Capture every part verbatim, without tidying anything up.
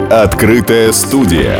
Открытая студия.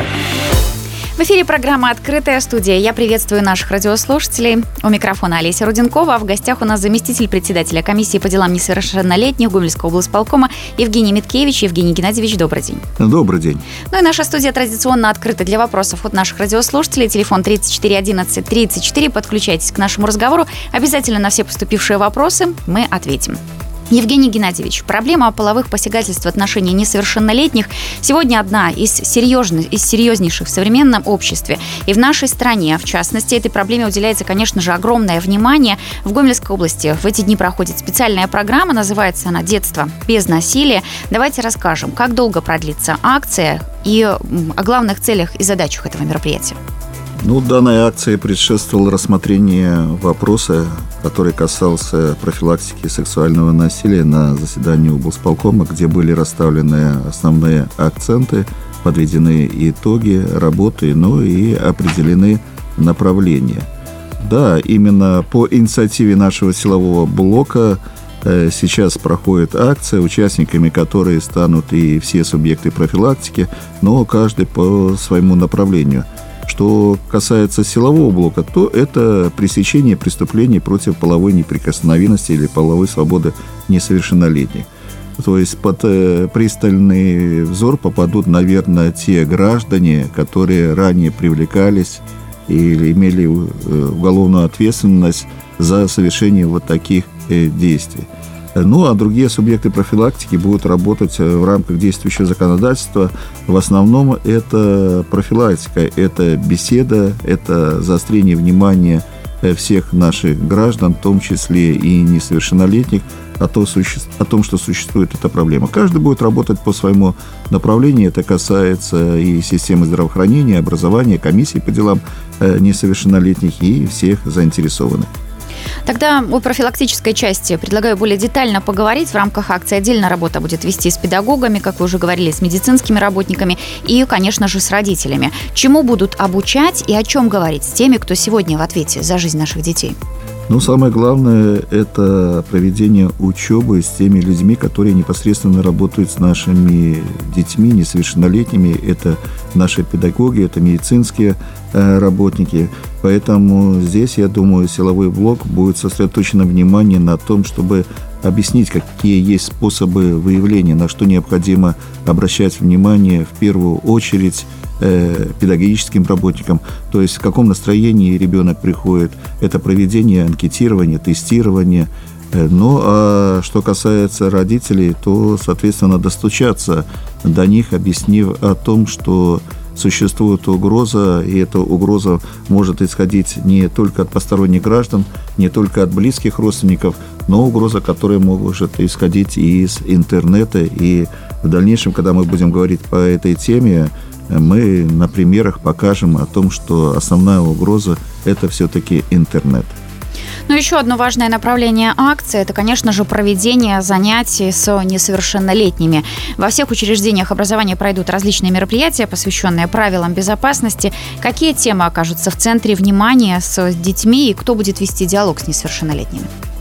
В эфире программа «Открытая студия». Я приветствую наших радиослушателей. У микрофона Олеся Руденкова. А в гостях у нас заместитель председателя комиссии по делам несовершеннолетних Гомельского облсполкома Евгений Миткевич. Евгений Геннадьевич, добрый день. Добрый день. Ну и наша студия традиционно открыта для вопросов от наших радиослушателей. Телефон тридцать четыре одиннадцать тридцать четыре. Подключайтесь к нашему разговору. Обязательно на все поступившие вопросы мы ответим. Евгений Геннадьевич, проблема половых посягательств в отношении несовершеннолетних сегодня одна из, серьезных, из серьезнейших в современном обществе. И в нашей стране, в частности, этой проблеме уделяется, конечно же, огромное внимание. В Гомельской области в эти дни проходит специальная программа, называется она «Детство без насилия». Давайте расскажем, как долго продлится акция и о главных целях и задачах этого мероприятия. Ну, данной акции предшествовало рассмотрение вопроса, который касался профилактики сексуального насилия на заседании облсполкома, где были расставлены основные акценты, подведены итоги работы, ну и определены направления. Да, именно по инициативе нашего силового блока э, сейчас проходит акция, участниками которой станут и все субъекты профилактики, но каждый по своему направлению. Что касается силового блока, то это пресечение преступлений против половой неприкосновенности или половой свободы несовершеннолетних. То есть под э, пристальный взор попадут, наверное, те граждане, которые ранее привлекались или имели э, уголовную ответственность за совершение вот таких э, действий. Ну, а другие субъекты профилактики будут работать в рамках действующего законодательства. В основном это профилактика, это беседа, это заострение внимания всех наших граждан, в том числе и несовершеннолетних, о том, о том, что существует эта проблема. Каждый будет работать по своему направлению. Это касается и системы здравоохранения, образования, комиссии по делам несовершеннолетних и всех заинтересованных. Тогда о профилактической части предлагаю более детально поговорить. В рамках акции отдельно работа будет вести с педагогами, как вы уже говорили, с медицинскими работниками и, конечно же, с родителями. Чему будут обучать и о чем говорить с теми, кто сегодня в ответе за жизнь наших детей? Ну, самое главное – это проведение учебы с теми людьми, которые непосредственно работают с нашими детьми, несовершеннолетними. Это наши педагоги, это медицинские э, работники. Поэтому здесь, я думаю, силовой блок будет сосредоточено внимание на том, чтобы объяснить, какие есть способы выявления, на что необходимо обращать внимание в первую очередь э, педагогическим работникам. То есть в каком настроении ребенок приходит. Это проведение анкетирования, тестирования. Ну, а что касается родителей, то, соответственно, достучаться до них, объяснив о том, что существует угроза, и эта угроза может исходить не только от посторонних граждан, не только от близких родственников, но угроза, которая может исходить и из интернета. И в дальнейшем, когда мы будем говорить по этой теме, мы на примерах покажем о том, что основная угроза – это все-таки интернет. Ну, еще одно важное направление акции – это, конечно же, проведение занятий с несовершеннолетними. Во всех учреждениях образования пройдут различные мероприятия, посвященные правилам безопасности. Какие темы окажутся в центре внимания с детьми и кто будет вести диалог с несовершеннолетними?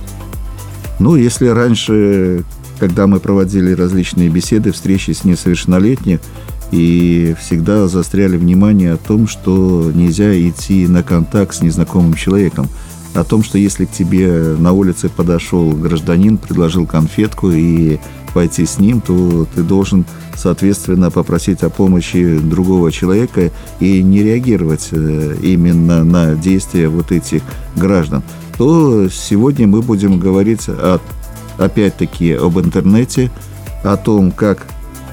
Ну, если раньше, когда мы проводили различные беседы, встречи с несовершеннолетними, и всегда заостряли внимание о том, что нельзя идти на контакт с незнакомым человеком, о том, что если к тебе на улице подошел гражданин, предложил конфетку и пойти с ним, то ты должен, соответственно, попросить о помощи другого человека и не реагировать именно на действия вот этих граждан. То сегодня мы будем говорить о, опять-таки об интернете, о том, как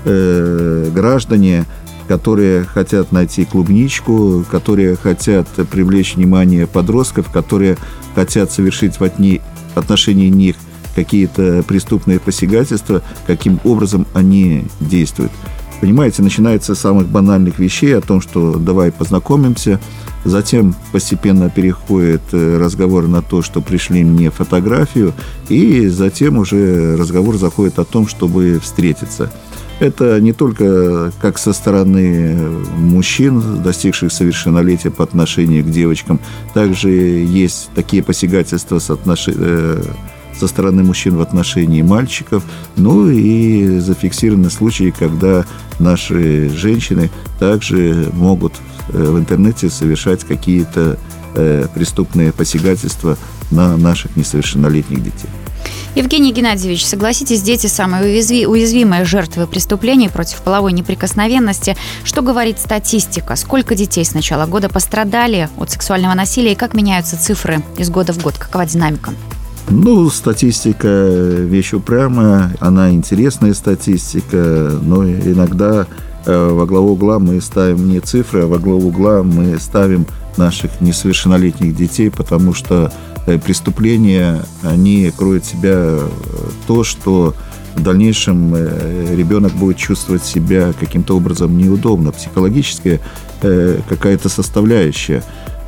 э, граждане, которые хотят найти клубничку, которые хотят привлечь внимание подростков, которые хотят совершить в отношении них какие-то преступные посягательства, каким образом они действуют. Понимаете, начинается с самых банальных вещей о том, что давай познакомимся, затем постепенно переходит разговор на то, что пришли мне фотографию, и затем уже разговор заходит о том, чтобы встретиться. Это не только как со стороны мужчин, достигших совершеннолетия по отношению к девочкам, также есть такие посягательства с отнош... со стороны мужчин в отношении мальчиков. Ну и зафиксированы случаи, когда наши женщины также могут в интернете совершать какие-то э, преступные посягательства на наших несовершеннолетних детей. Евгений Геннадьевич, согласитесь, дети – самые уязвимые жертвы преступлений против половой неприкосновенности. Что говорит статистика? Сколько детей с начала года пострадали от сексуального насилия и как меняются цифры из года в год? Какова динамика? Ну, статистика – вещь упрямая, она интересная статистика, но иногда во главу угла мы ставим не цифры, а во главу угла мы ставим наших несовершеннолетних детей, потому что преступления, они кроют в себя то, что в дальнейшем ребенок будет чувствовать себя каким-то образом неудобно, психологически какая-то составляющая.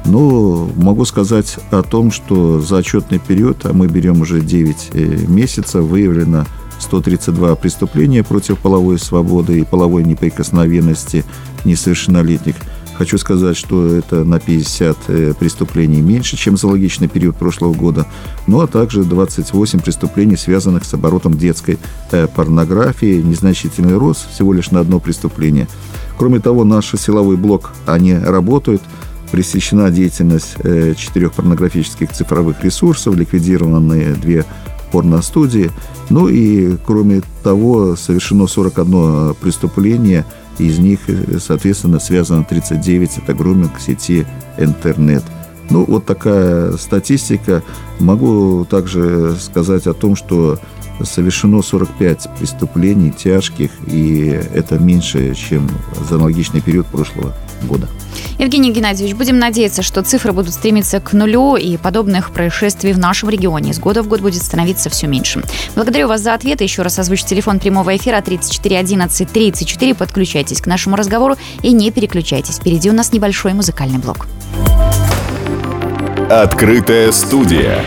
Но могу сказать о том, что за отчетный период, а мы берем уже девять месяцев, выявлено сто тридцать два преступления против половой свободы и половой неприкосновенности несовершеннолетних. Хочу сказать, что это на пятьдесят преступлений меньше, чем за аналогичный период прошлого года. Ну, а также двадцать восемь преступлений, связанных с оборотом детской порнографии. Незначительный рост, всего лишь на одно преступление. Кроме того, наш силовой блок, они работают. Пресечена деятельность четырех порнографических цифровых ресурсов, ликвидированы две порностудии. Ну и, кроме того, совершено сорок одно преступление. Из них, соответственно, связано тридцать девять, это груминг в сети интернет. Ну, вот такая статистика. Могу также сказать о том, что совершено сорок пять преступлений тяжких, и это меньше, чем за аналогичный период прошлого года. Евгений Геннадьевич, будем надеяться, что цифры будут стремиться к нулю, и подобных происшествий в нашем регионе из года в год будет становиться все меньше. Благодарю вас за ответы. Еще раз озвучу телефон прямого эфира тридцать четыре одиннадцать тридцать четыре. Подключайтесь к нашему разговору и не переключайтесь. Впереди у нас небольшой музыкальный блок. Открытая студия.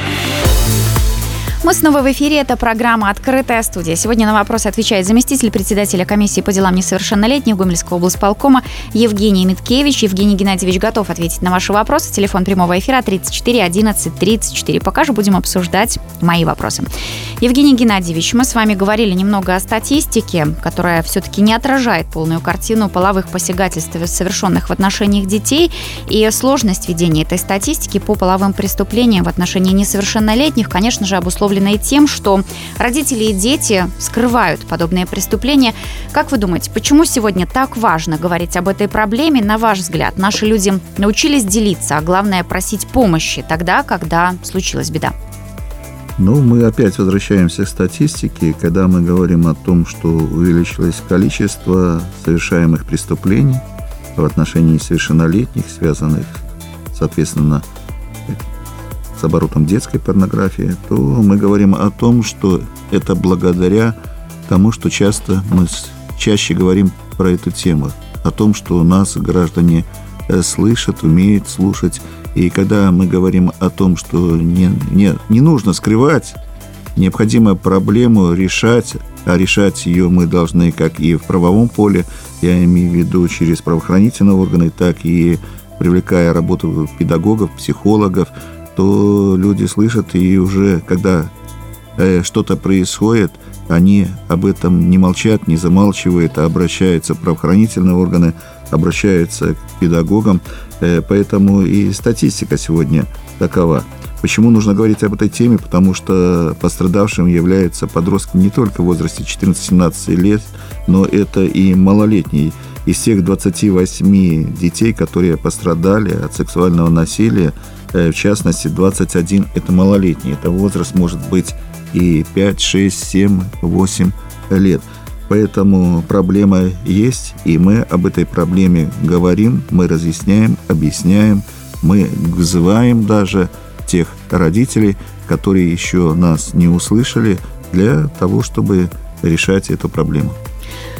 Мы снова в эфире. Это программа «Открытая студия». Сегодня на вопросы отвечает заместитель председателя комиссии по делам несовершеннолетних Гомельского облсполкома Евгений Миткевич. Евгений Геннадьевич готов ответить на ваши вопросы. Телефон прямого эфира тридцать четыре одиннадцать тридцать четыре. Пока же будем обсуждать мои вопросы. Евгений Геннадьевич, мы с вами говорили немного о статистике, которая все-таки не отражает полную картину половых посягательств, совершенных в отношениях детей, и сложность ведения этой статистики по половым преступлениям в отношении несовершеннолетних, конечно же, обусловлена тем, что родители и дети скрывают подобные преступления. Как вы думаете, почему сегодня так важно говорить об этой проблеме? На ваш взгляд, наши люди научились делиться, а главное просить помощи тогда, когда случилась беда? Ну, мы опять возвращаемся к статистике, когда мы говорим о том, что увеличилось количество совершаемых преступлений в отношении несовершеннолетних, связанных, соответственно, с оборотом детской порнографии, то мы говорим о том, что это благодаря тому, что часто мы чаще говорим про эту тему, о том, что у нас граждане слышат, умеют слушать. И когда мы говорим о том, что не, не, не нужно скрывать, необходимо проблему решать, а решать ее мы должны как и в правовом поле, я имею в виду через правоохранительные органы, так и привлекая работу педагогов, психологов, то люди слышат, и уже когда э, что-то происходит, они об этом не молчат, не замалчивают, а обращаются в правоохранительные органы, обращаются к педагогам. Э, поэтому и статистика сегодня такова. Почему нужно говорить об этой теме? Потому что пострадавшим являются подростки не только в возрасте четырнадцать-семнадцать лет, но это и малолетние. Из всех двадцати восьми детей, которые пострадали от сексуального насилия, в частности, двадцать один – это малолетний. Это возраст может быть и пять, шесть, семь, восемь лет. Поэтому проблема есть, и мы об этой проблеме говорим, мы разъясняем, объясняем, мы вызываем даже тех родителей, которые еще нас не услышали, для того, чтобы решать эту проблему.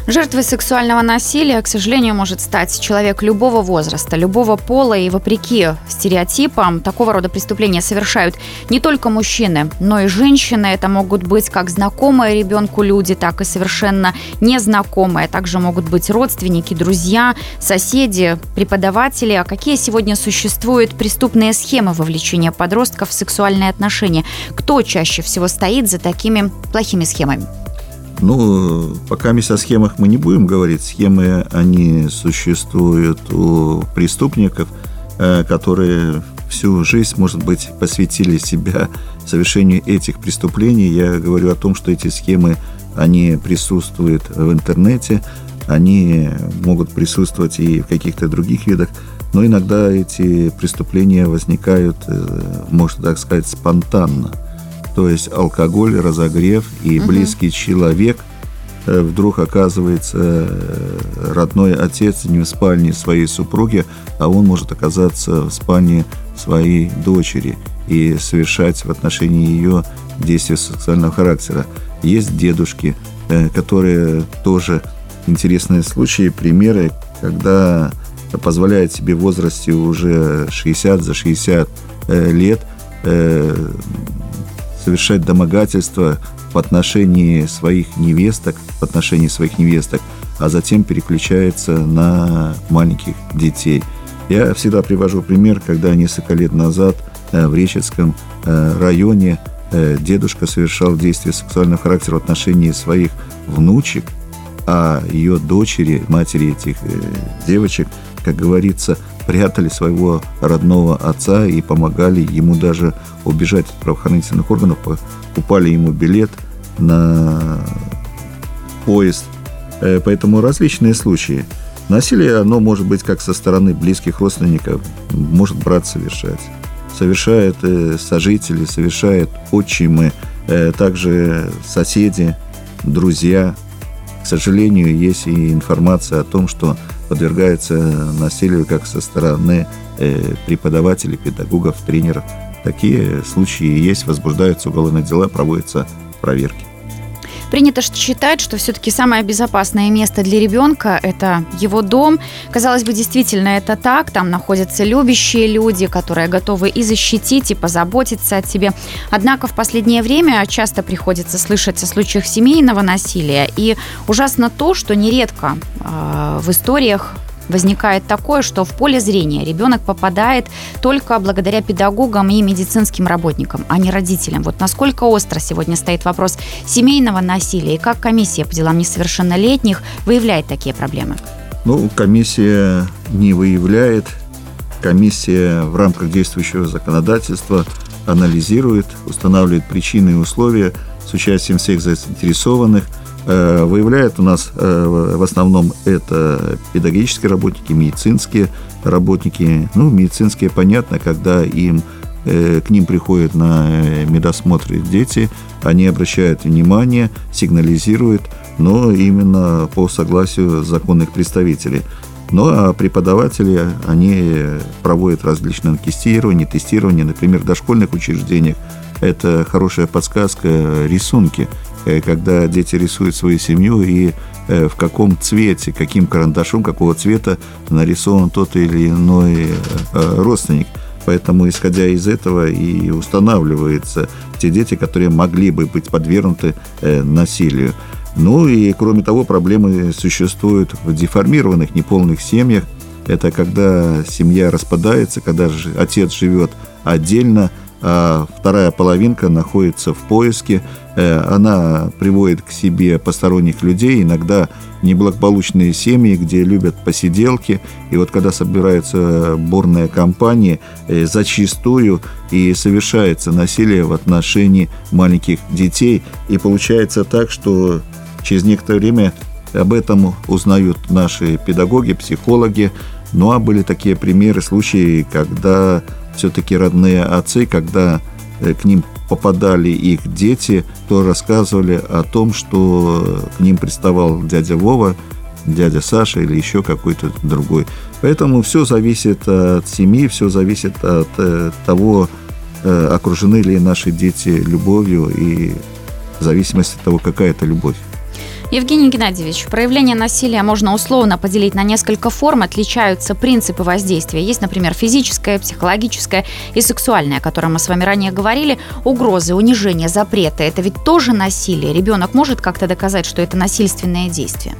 Жертвой сексуального насилия, к сожалению, может стать человек любого возраста, любого пола, и вопреки стереотипам такого рода преступления совершают не только мужчины, но и женщины. Это могут быть как знакомые ребенку люди, так и совершенно незнакомые. Также могут быть родственники, друзья, соседи, преподаватели. А какие сегодня существуют преступные схемы вовлечения подростков в сексуальные отношения? Кто чаще всего стоит за такими плохими схемами? Ну, пока мы о схемах мы не будем говорить. Схемы, они существуют у преступников, которые всю жизнь, может быть, посвятили себя совершению этих преступлений. Я говорю о том, что эти схемы, они присутствуют в интернете, они могут присутствовать и в каких-то других видах, но иногда эти преступления возникают, можно так сказать, спонтанно. То есть алкоголь, разогрев, и близкий человек вдруг оказывается родной отец не в спальне своей супруги, а он может оказаться в спальне своей дочери и совершать в отношении ее действия сексуального характера. Есть дедушки, которые тоже интересные случаи, примеры, когда позволяют себе в возрасте уже шестьдесят за шестьдесят лет совершать домогательства в отношении своих невесток, в отношении своих невесток, а затем переключается на маленьких детей. Я всегда привожу пример, когда несколько лет назад в Речицком районе дедушка совершал действия сексуального характера в отношении своих внучек, а ее дочери, матери этих девочек, как говорится, прятали своего родного отца и помогали ему даже убежать от правоохранительных органов, покупали ему билет на поезд. Поэтому различные случаи. Насилие, оно может быть как со стороны близких родственников, может брат совершать. Совершают сожители, совершают отчимы, также соседи, друзья. К сожалению, есть и информация о том, что подвергается насилию как со стороны э, преподавателей, педагогов, тренеров. Такие случаи есть, возбуждаются уголовные дела, проводятся проверки. Принято считать, что все-таки самое безопасное место для ребенка – это его дом. Казалось бы, действительно это так. Там находятся любящие люди, которые готовы и защитить, и позаботиться о тебе. Однако в последнее время часто приходится слышать о случаях семейного насилия. И ужасно то, что нередко э, в историях возникает такое, что в поле зрения ребенок попадает только благодаря педагогам и медицинским работникам, а не родителям. Вот насколько остро сегодня стоит вопрос семейного насилия, и как комиссия по делам несовершеннолетних выявляет такие проблемы? Ну, комиссия не выявляет. Комиссия в рамках действующего законодательства анализирует, устанавливает причины и условия с участием всех заинтересованных. Выявляют у нас в основном это педагогические работники, медицинские работники. Ну, медицинские, понятно, когда им, к ним приходят на медосмотр дети, они обращают внимание, сигнализируют, но именно по согласию законных представителей. Ну, а преподаватели, они проводят различные тестирования, тестирования, например, в дошкольных учреждениях. Это хорошая подсказка, рисунки, когда дети рисуют свою семью и в каком цвете, каким карандашом, какого цвета нарисован тот или иной родственник. Поэтому, исходя из этого, и устанавливаются те дети, которые могли бы быть подвергнуты насилию. Ну и, кроме того, проблемы существуют в деформированных, неполных семьях. Это когда семья распадается, когда отец живет отдельно, а вторая половинка находится в поиске. Она приводит к себе посторонних людей, иногда неблагополучные семьи, где любят посиделки. И вот когда собираются бурные компании, зачастую и совершается насилие в отношении маленьких детей. И получается так, что через некоторое время об этом узнают наши педагоги, психологи. Ну а были такие примеры, случаи, когда все-таки родные отцы, когда к ним попадали их дети, то рассказывали о том, что к ним приставал дядя Вова, дядя Саша или еще какой-то другой. Поэтому все зависит от семьи, все зависит от того, окружены ли наши дети любовью, и в зависимости от того, какая это любовь. Евгений Геннадьевич, проявление насилия можно условно поделить на несколько форм. Отличаются принципы воздействия. Есть, например, физическое, психологическое и сексуальное, о котором мы с вами ранее говорили. Угрозы, унижение, запреты – это ведь тоже насилие. Ребенок может как-то доказать, что это насильственное действие?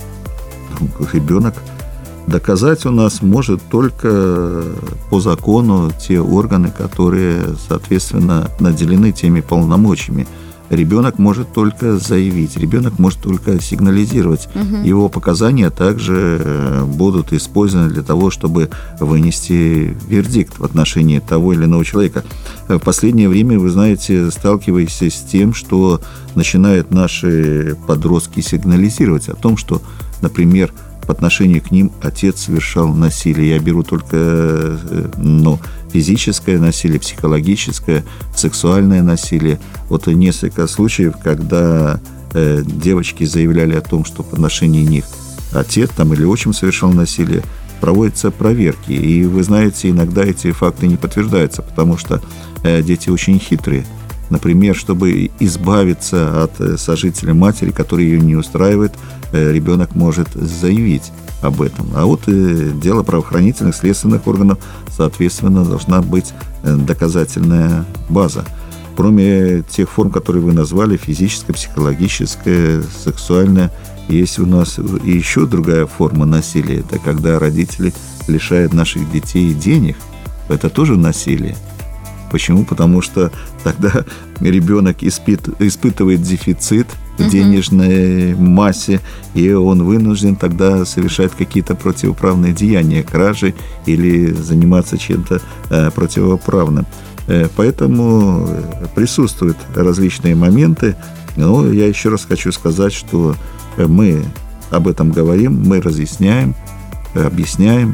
Ребенок доказать у нас может только по закону те органы, которые, соответственно, наделены теми полномочиями. Ребенок может только заявить, ребенок может только сигнализировать. Угу. Его показания также будут использованы для того, чтобы вынести вердикт в отношении того или иного человека. В последнее время, вы знаете, сталкиваетесь с тем, что начинают наши подростки сигнализировать о том, что, например, по отношению к ним отец совершал насилие. Я беру только ну, физическое насилие, психологическое, сексуальное насилие. Вот несколько случаев, когда э, девочки заявляли о том, что по отношению них отец там, или отчим совершал насилие, проводятся проверки. И вы знаете, иногда эти факты не подтверждаются, потому что э, дети очень хитрые. Например, чтобы избавиться от сожителя матери, который ее не устраивает, ребенок может заявить об этом. А вот дело правоохранительных, следственных органов, соответственно, должна быть доказательная база. Кроме тех форм, которые вы назвали, физическая, психологическая, сексуальная, есть у нас и еще другая форма насилия. Это когда родители лишают наших детей денег. Это тоже насилие. Почему? Потому что тогда ребенок испыт, испытывает дефицит в uh-huh. денежной массе, и он вынужден тогда совершать какие-то противоправные деяния, кражи или заниматься чем-то э, противоправным. Э, поэтому присутствуют различные моменты, но я еще раз хочу сказать, что мы об этом говорим, мы разъясняем, объясняем.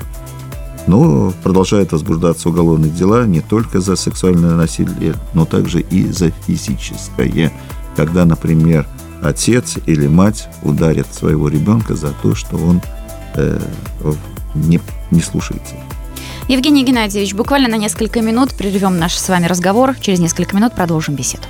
Но продолжают возбуждаться уголовные дела не только за сексуальное насилие, но также и за физическое. Когда, например, отец или мать ударят своего ребенка за то, что он э, не, не слушается. Евгений Геннадьевич, буквально на несколько минут прервем наш с вами разговор. Через несколько минут продолжим беседу.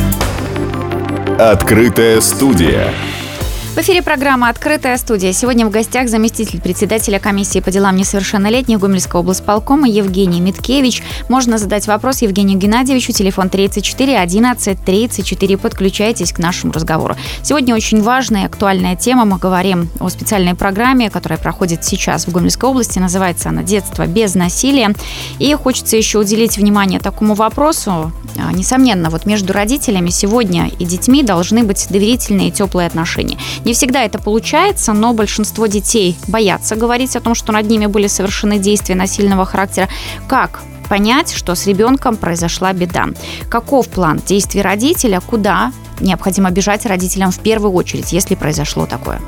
Открытая студия. В эфире программа «Открытая студия». Сегодня в гостях заместитель председателя комиссии по делам несовершеннолетних Гомельского облсполкома Евгений Миткевич. Можно задать вопрос Евгению Геннадьевичу. Телефон тридцать четыре одиннадцать тридцать четыре. Подключайтесь к нашему разговору. Сегодня очень важная и актуальная тема. Мы говорим о специальной программе, которая проходит сейчас в Гомельской области. Называется она «Детство без насилия». И хочется еще уделить внимание такому вопросу. Несомненно, вот между родителями сегодня и детьми должны быть доверительные и теплые отношения. Не всегда это получается, но большинство детей боятся говорить о том, что над ними были совершены действия насильного характера. Как понять, что с ребенком произошла беда? Каков план действий родителя? Куда необходимо бежать родителям в первую очередь, если произошло такое?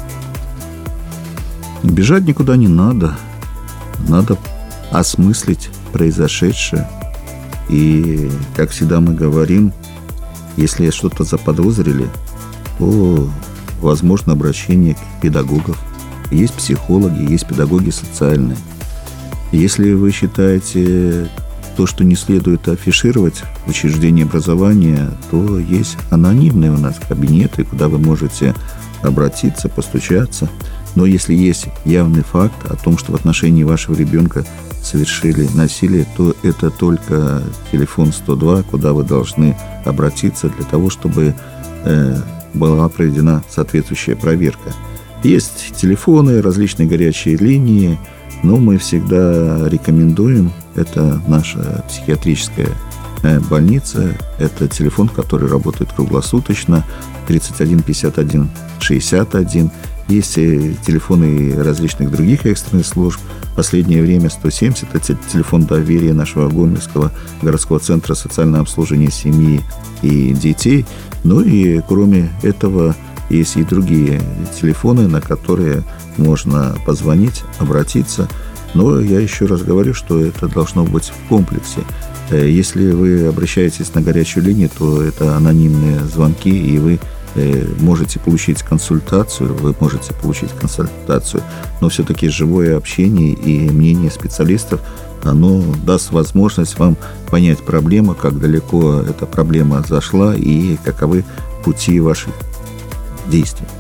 Бежать никуда не надо. Надо осмыслить произошедшее. И, как всегда мы говорим, если что-то заподозрили, то возможно обращение к педагогам. Есть психологи, есть педагоги социальные. Если вы считаете то, что не следует афишировать в учреждении образования, то есть анонимные у нас кабинеты, куда вы можете обратиться, постучаться. Но если есть явный факт о том, что в отношении вашего ребенка совершили насилие, то это только телефон сто два, куда вы должны обратиться для того, чтобы э, была проведена соответствующая проверка. Есть телефоны, различные горячие линии, но мы всегда рекомендуем, это наша психиатрическая больница, это телефон, который работает круглосуточно, тридцать один пятьдесят один шестьдесят один. Есть телефоны различных других экстренных служб. В последнее время сто семьдесят – это телефон доверия нашего Гомельского городского центра социального обслуживания семьи и детей. Ну и кроме этого есть и другие телефоны, на которые можно позвонить, обратиться. Но я еще раз говорю, что это должно быть в комплексе. Если вы обращаетесь на горячую линию, то это анонимные звонки, и вы можете получить консультацию, вы можете получить консультацию, но все-таки живое общение и мнение специалистов, оно даст возможность вам понять проблему, как далеко эта проблема зашла и каковы пути ваших действий.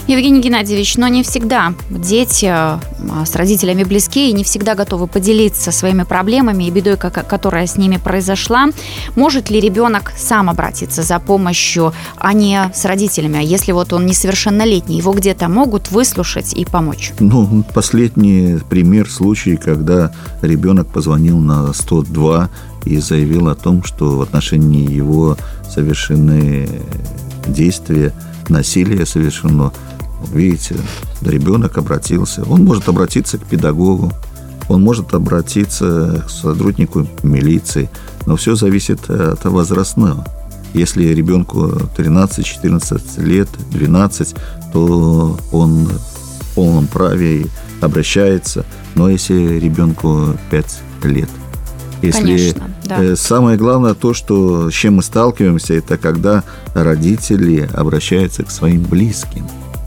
Евгений Геннадьевич, но не всегда дети с родителями близки и не всегда готовы поделиться своими проблемами и бедой, которая с ними произошла. Может ли ребенок сам обратиться за помощью, а не с родителями? Если вот он несовершеннолетний, его где-то могут выслушать и помочь? Ну, последний пример, случай, когда ребенок позвонил на сто два и заявил о том, что в отношении его совершены действия, насилие совершено. Видите, ребенок обратился. Он может обратиться к педагогу, он может обратиться к сотруднику милиции, но все зависит от возрастного. Если ребенку тринадцать-четырнадцать лет, двенадцать, то он в полном праве обращается. Но если ребенку пять лет, если Конечно, да. Самое главное то, что, с чем мы сталкиваемся, это когда родители обращаются к своим близким.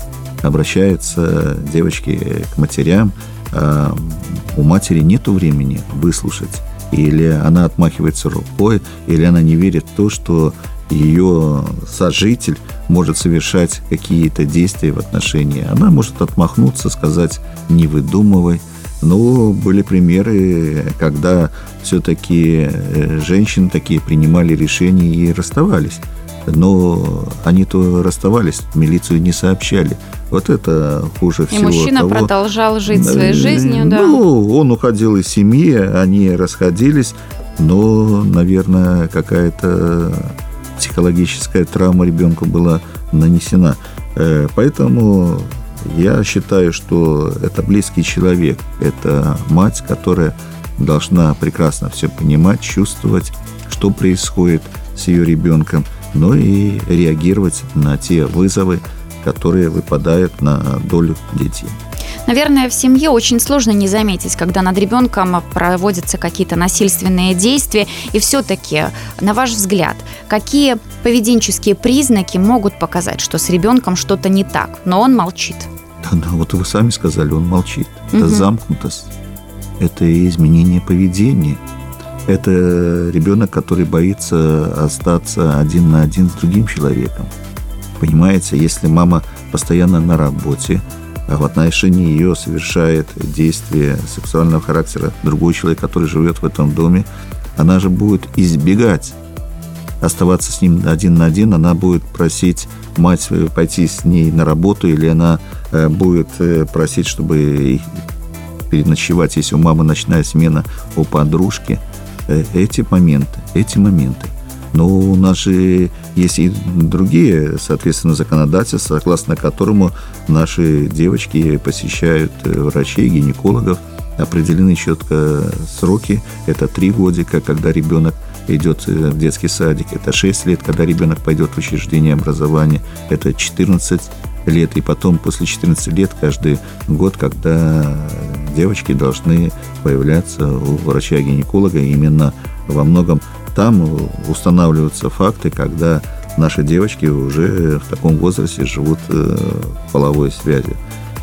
Обращаются девочки к матерям, а у матери нет времени выслушать. Или она отмахивается рукой, или она не верит в то, что ее сожитель может совершать какие-то действия в отношении. Она может отмахнуться, сказать «не выдумывай». Но были примеры, когда все-таки женщины такие принимали решения и расставались. Но они-то расставались, в милицию не сообщали. Вот это хуже всего. И мужчина того. продолжал жить своей жизнью, да? Ну, он уходил из семьи, они расходились, но, наверное, какая-то психологическая травма ребенку была нанесена. Поэтому я считаю, что это близкий человек, это мать, которая должна прекрасно все понимать, чувствовать, что происходит с ее ребенком, но и реагировать на те вызовы, которые выпадают на долю детей. Наверное, в семье очень сложно не заметить, когда над ребенком проводятся какие-то насильственные действия. И все-таки, на ваш взгляд, какие поведенческие признаки могут показать, что с ребенком что-то не так, но он молчит? Да, да, вот вы сами сказали, он молчит. Это Угу. замкнутость, это изменение поведения. Это ребенок, который боится остаться один на один с другим человеком. Понимаете, если мама постоянно на работе, а в отношении ее совершает действие сексуального характера другой человек, который живет в этом доме, она же будет избегать оставаться с ним один на один, она будет просить мать пойти с ней на работу, или она будет просить, чтобы переночевать, если у мамы ночная смена, у подружки. Эти моменты, эти моменты. Но у нас же есть и другие, соответственно, законодательства, согласно которому наши девочки посещают врачей, гинекологов. Определены четко сроки. Это три годика, когда ребенок идет в детский садик. Это шесть лет, когда ребенок пойдет в учреждение образования. Это четырнадцать лет. И потом, после четырнадцати лет, каждый год, когда девочки должны появляться у врача-гинеколога. Именно во многом там устанавливаются факты, когда наши девочки уже в таком возрасте живут в половой связи.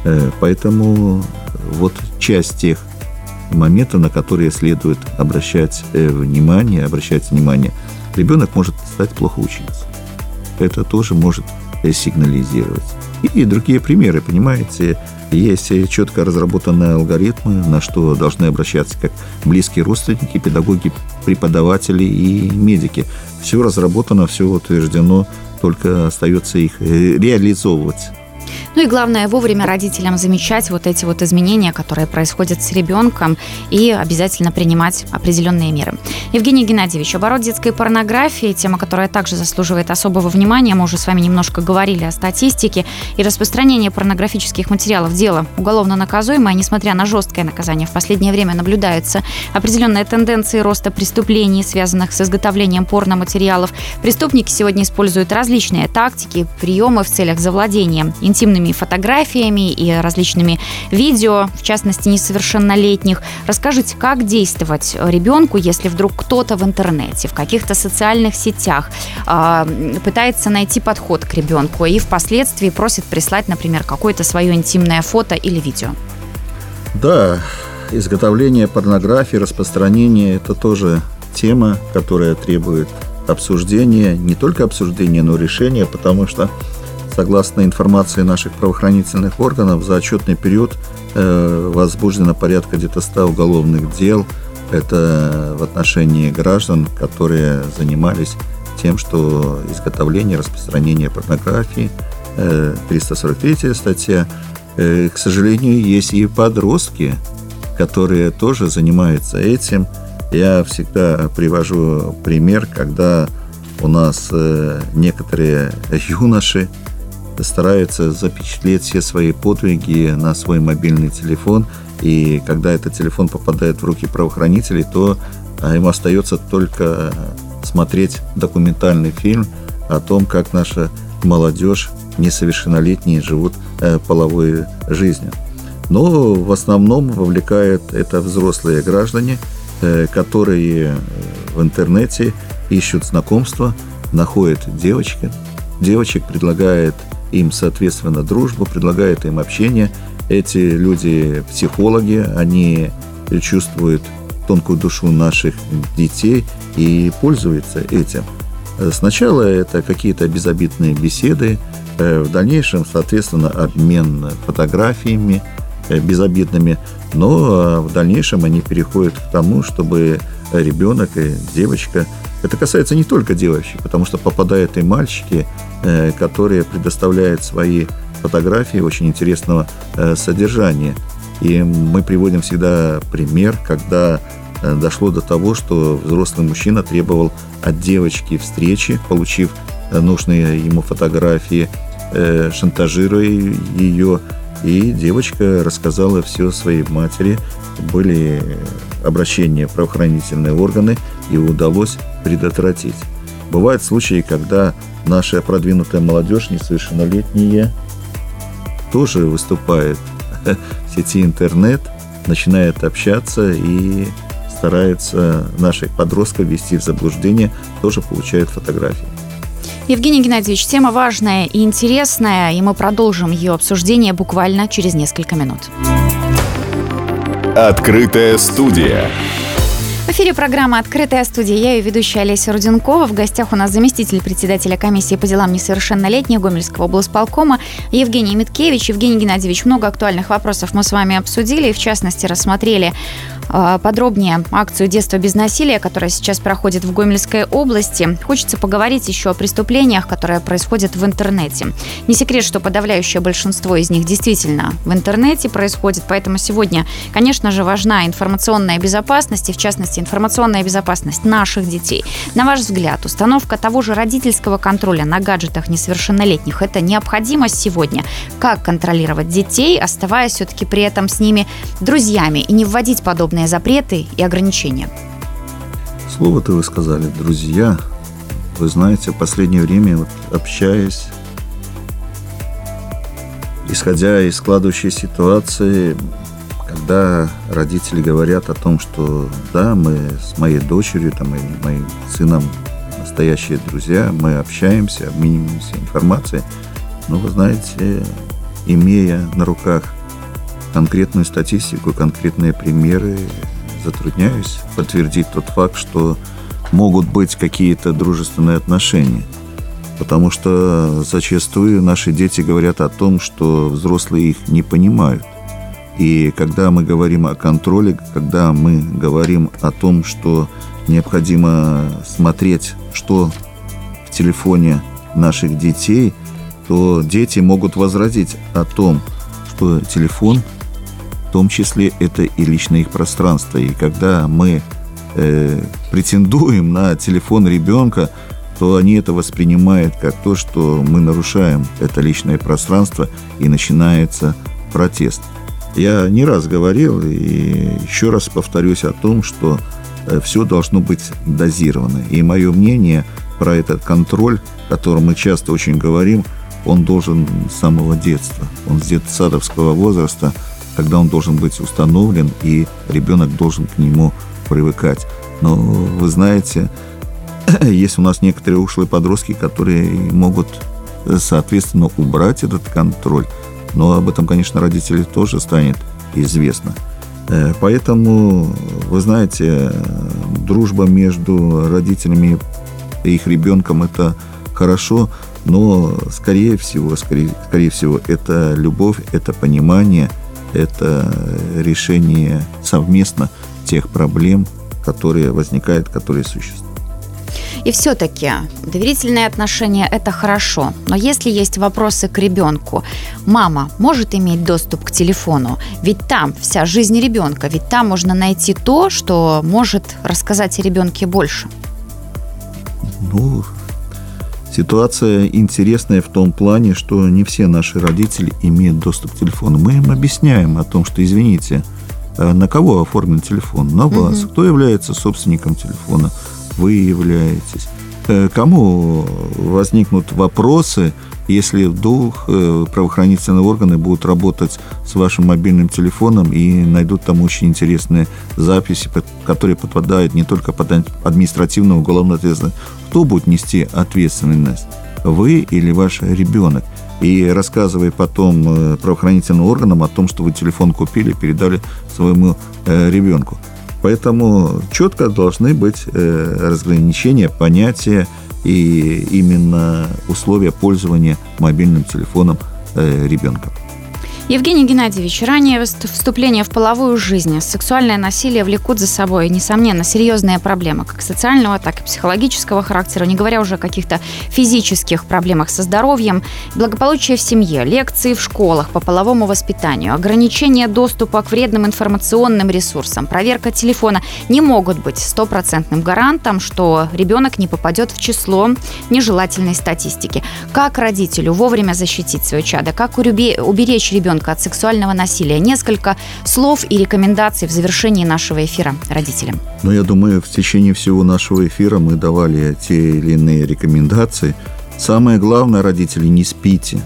Поэтому вот часть тех моментов, на которые следует обращать внимание, обращать внимание, ребенок может стать плохо учиться. Это тоже может сигнализировать. И другие примеры, понимаете, есть четко разработанные алгоритмы, на что должны обращаться как близкие родственники, педагоги, преподаватели и медики. Все разработано, все утверждено, только остается их реализовывать. Ну и главное, вовремя родителям замечать вот эти вот изменения, которые происходят с ребенком, и обязательно принимать определенные меры. Евгений Геннадьевич, оборот детской порнографии, тема, которая также заслуживает особого внимания. Мы уже с вами немножко говорили о статистике. И распространение порнографических материалов – дело уголовно наказуемое. Несмотря на жесткое наказание, в последнее время наблюдаются определенные тенденции роста преступлений, связанных с изготовлением порноматериалов. Преступники сегодня используют различные тактики, приемы в целях завладения интимными фотографиями и различными видео, в частности, несовершеннолетних. Расскажите, как действовать ребенку, если вдруг кто-то в интернете, в каких-то социальных сетях э, пытается найти подход к ребенку и впоследствии просит прислать, например, какое-то свое интимное фото или видео? Да, изготовление порнографии, распространение – это тоже тема, которая требует обсуждения, не только обсуждения, но и решения, потому что Согласно информации наших правоохранительных органов, за отчетный период э, возбуждено порядка где-то ста уголовных дел. Это в отношении граждан, которые занимались тем, что изготовление, распространение порнографии, э, триста сорок третья статья. Э, к сожалению, есть и подростки, которые тоже занимаются этим. Я всегда привожу пример, когда у нас э, некоторые юноши стараются запечатлеть все свои подвиги на свой мобильный телефон, и когда этот телефон попадает в руки правоохранителей, то им остается только смотреть документальный фильм о том, как наша молодежь, несовершеннолетние, живут э, половой жизнью. Но в основном вовлекают это взрослые граждане, э, которые в интернете ищут знакомства, находят девочек, девочек, предлагает им, соответственно, дружбу, предлагает им общение. Эти люди психологи, они чувствуют тонкую душу наших детей и пользуются этим. Сначала это какие-то безобидные беседы, в дальнейшем, соответственно, обмен фотографиями безобидными, но в дальнейшем они переходят к тому, чтобы ребенок и девочка, это касается не только девочек, потому что попадают и мальчики, которые предоставляют свои фотографии очень интересного содержания. И мы приводим всегда пример, когда дошло до того, что взрослый мужчина требовал от девочки встречи, получив нужные ему фотографии, шантажируя ее, и девочка рассказала все своей матери. Были обращения в правоохранительные органы, и удалось предотвратить. Бывают случаи, когда наша продвинутая молодежь, несовершеннолетние, тоже выступает в сети интернет, начинает общаться и старается наших подростков ввести в заблуждение, тоже получают фотографии. Евгений Геннадьевич, тема важная и интересная, и мы продолжим ее обсуждение буквально через несколько минут. Открытая студия. В эфире программа «Открытая студия». Я ее ведущая Олеся Руденкова. В гостях у нас заместитель председателя комиссии по делам несовершеннолетних Гомельского облсполкома Евгений Миткевич. Евгений Геннадьевич, много актуальных вопросов мы с вами обсудили, и в частности рассмотрели э, подробнее акцию «Детство без насилия», которая сейчас проходит в Гомельской области. Хочется поговорить еще о преступлениях, которые происходят в интернете. Не секрет, что подавляющее большинство из них действительно в интернете происходит, поэтому сегодня, конечно же, важна информационная безопасность, и в частности информационная безопасность наших детей. На ваш взгляд, установка того же родительского контроля на гаджетах несовершеннолетних – это необходимость сегодня? Как контролировать детей, оставаясь все-таки при этом с ними друзьями, и не вводить подобные запреты и ограничения? Слово-то вы сказали, друзья. Вы знаете, в последнее время, вот, общаясь, исходя из складывающейся ситуации, когда родители говорят о том, что да, мы с моей дочерью, там, и моим сыном настоящие друзья, мы общаемся, обмениваемся информацией, но вы знаете, имея на руках конкретную статистику, конкретные примеры, затрудняюсь подтвердить тот факт, что могут быть какие-то дружественные отношения. Потому что зачастую наши дети говорят о том, что взрослые их не понимают. И когда мы говорим о контроле, когда мы говорим о том, что необходимо смотреть, что в телефоне наших детей, то дети могут возразить о том, что телефон, в том числе, это и личное их пространство. И когда мы э, претендуем на телефон ребенка, то они это воспринимают как то, что мы нарушаем это личное пространство, и начинается протест. Я не раз говорил и еще раз повторюсь о том, что все должно быть дозировано. И мое мнение про этот контроль, о котором мы часто очень говорим, он должен с самого детства, он с детсадовского возраста, когда он должен быть установлен, и ребенок должен к нему привыкать. Но вы знаете, есть у нас некоторые ушлые подростки, которые могут, соответственно, убрать этот контроль. Но об этом, конечно, родителям тоже станет известно. Поэтому, вы знаете, дружба между родителями и их ребенком – это хорошо, Но, скорее всего, скорее, скорее всего, это любовь, это понимание, это решение совместно тех проблем, которые возникают, которые существуют. И все-таки доверительные отношения – это хорошо. Но если есть вопросы к ребенку, мама может иметь доступ к телефону? Ведь там вся жизнь ребенка, ведь там можно найти то, что может рассказать о ребенке больше. Ну, ситуация интересная в том плане, что не все наши родители имеют доступ к телефону. Мы им объясняем о том, что, извините, на кого оформлен телефон? На вас. Угу. Кто является собственником телефона? Вы являетесь. Кому возникнут вопросы, если вдруг правоохранительные органы будут работать с вашим мобильным телефоном и найдут там очень интересные записи, которые подпадают не только под административную уголовную ответственность. Кто будет нести ответственность? Вы или ваш ребенок? И рассказывая потом правоохранительным органам о том, что вы телефон купили, передали своему ребенку. Поэтому четко должны быть разграничения, понятия и именно условия пользования мобильным телефоном ребенка. Евгений Геннадьевич, раннее вступление в половую жизнь, сексуальное насилие влекут за собой, несомненно, серьезные проблемы, как социального, так и психологического характера, не говоря уже о каких-то физических проблемах со здоровьем, благополучие в семье, лекции в школах по половому воспитанию, ограничение доступа к вредным информационным ресурсам, проверка телефона не могут быть стопроцентным гарантом, что ребенок не попадет в число нежелательной статистики. Как родителю вовремя защитить свое чадо, как уберечь ребенка от сексуального насилия? Несколько слов и рекомендаций в завершении нашего эфира родителям. Ну, я думаю, в течение всего нашего эфира мы давали те или иные рекомендации. Самое главное, родители, не спите.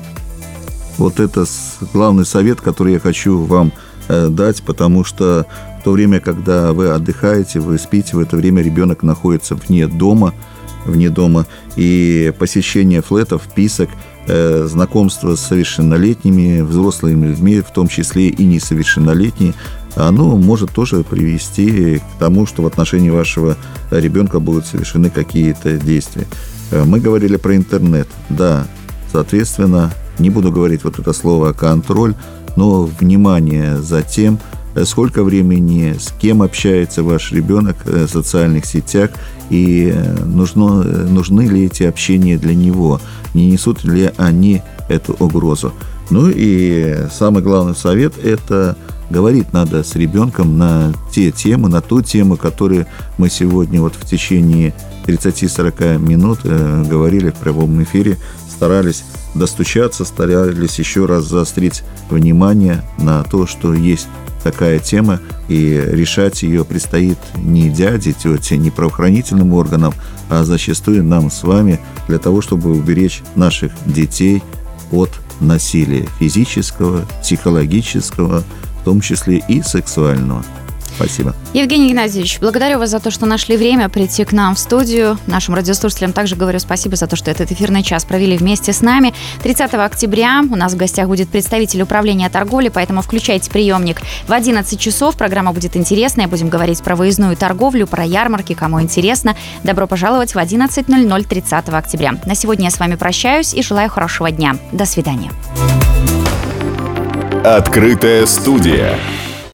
Вот это главный совет, который я хочу вам э, дать, потому что в то время, когда вы отдыхаете, вы спите, в это время ребенок находится вне дома, вне дома, и посещение флетов, вписок, э, знакомство с совершеннолетними, взрослыми людьми, в том числе и несовершеннолетние, оно может тоже привести к тому, что в отношении вашего ребенка будут совершены какие-то действия. Мы говорили про интернет. Да, соответственно, не буду говорить вот это слово «контроль», но внимание за тем, сколько времени, с кем общается ваш ребенок в социальных сетях, и нужно, нужны ли эти общения для него, не несут ли они эту угрозу. Ну и самый главный совет – это говорить надо с ребенком на те темы, на ту тему, которую мы сегодня вот в течение тридцать-сорок минут э, говорили в прямом эфире, старались достучаться, старались еще раз заострить внимание на то, что есть такая тема, и решать ее предстоит не дяде, тете, не правоохранительным органам, а зачастую нам с вами для того, чтобы уберечь наших детей от насилия физического, психологического, в том числе и сексуального. Спасибо. Евгений Геннадьевич, благодарю вас за то, что нашли время прийти к нам в студию. Нашим радиослушателям также говорю спасибо за то, что этот эфирный час провели вместе с нами. тридцатого октября у нас в гостях будет представитель управления торговли, поэтому включайте приемник в одиннадцать часов. Программа будет интересная. Будем говорить про выездную торговлю, про ярмарки, кому интересно. Добро пожаловать в одиннадцать ноль ноль тридцатого октября. На сегодня я с вами прощаюсь и желаю хорошего дня. До свидания. Открытая студия.